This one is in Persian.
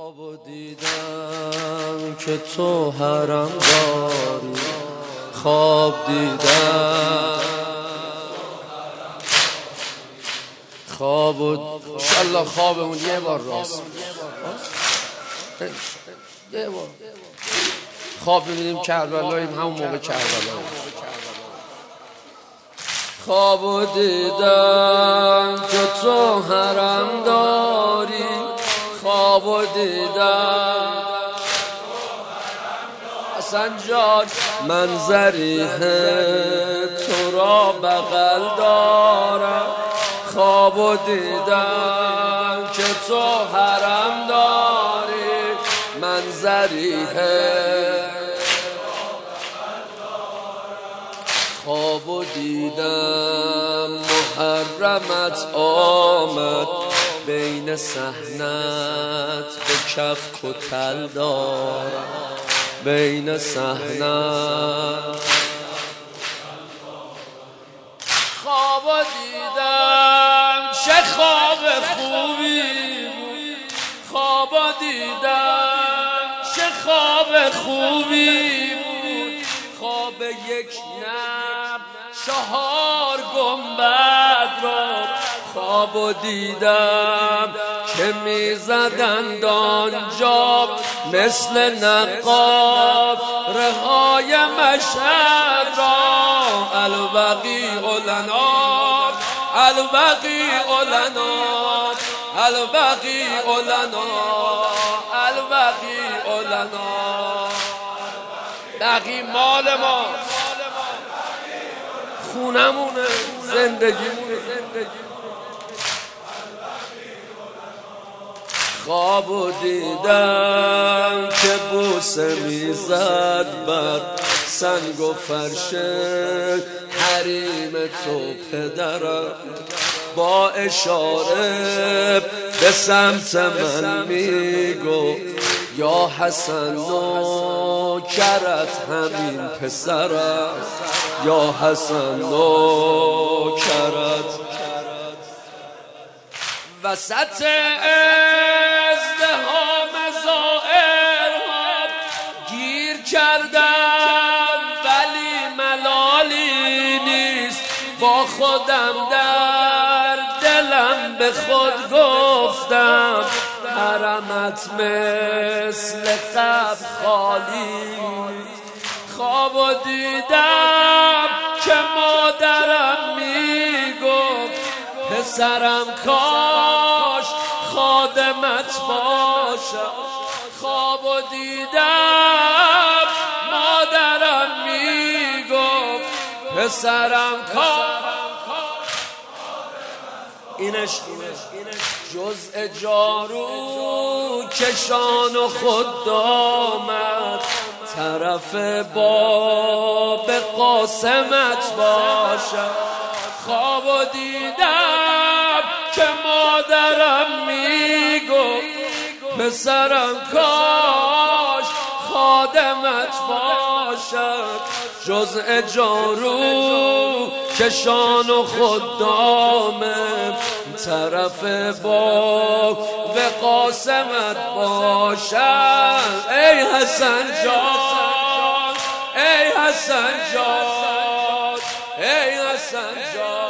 خوابو دیدم که تو حرم داری، خواب دیدم انشالله خوابمون یه بار راست یه بار خواب می‌بینیم کربلاییم، همون موقع کربلاییم. خوابو دیدم که تو حرم داری، خوابو دیدم حسن جان من ضریح تو را بغل دارم. خوابو دیدم که تو حرم داری، من ضریح خوابو دیدم محرمت آمد بین صحنت به کف کتل دارم، بین صحنت خوابو دیدم چه خواب خوبی بود، خوابو دیدم چه خواب خوبی بود، خواب یک نب 4 گنبد را خوابو دیدم که میزدند آنجا مثل نقاب رهای مشهد را. البقیع لنا، البقیع لنا، البقیع لنا، البقیع لنا. بقیع مال ما، خونمونه، زندگیمونه. خوابو دیدم که بوسه میزد بر سنگ و فرش حریم تو پدرم، با اشاره به سمت من میگفت یا حسن نوکرت همین پسرم، یا حسن نوکرت. وسط ازدحام زائرها گیر کردم ولی ملالی نیست، با خودم در دلم به خود گفتم حرمت مثل قبل خالی. خوابو دیدم که مادرم میگفت پسرم کاش خادمت باشم. خوابو دیدم مادرم میگفت پسرم کاش. اینش جزء جارو کشان و خود آمد طرف باب قاسمت باشم. خوابو دیدم که مادرم میگفت پسرم کاش خادمت باشد. جزء جارو کشان و خدامه طرف باب قاسمت باشد. ای حسن جان، ای حسن جان، ای حسن جان.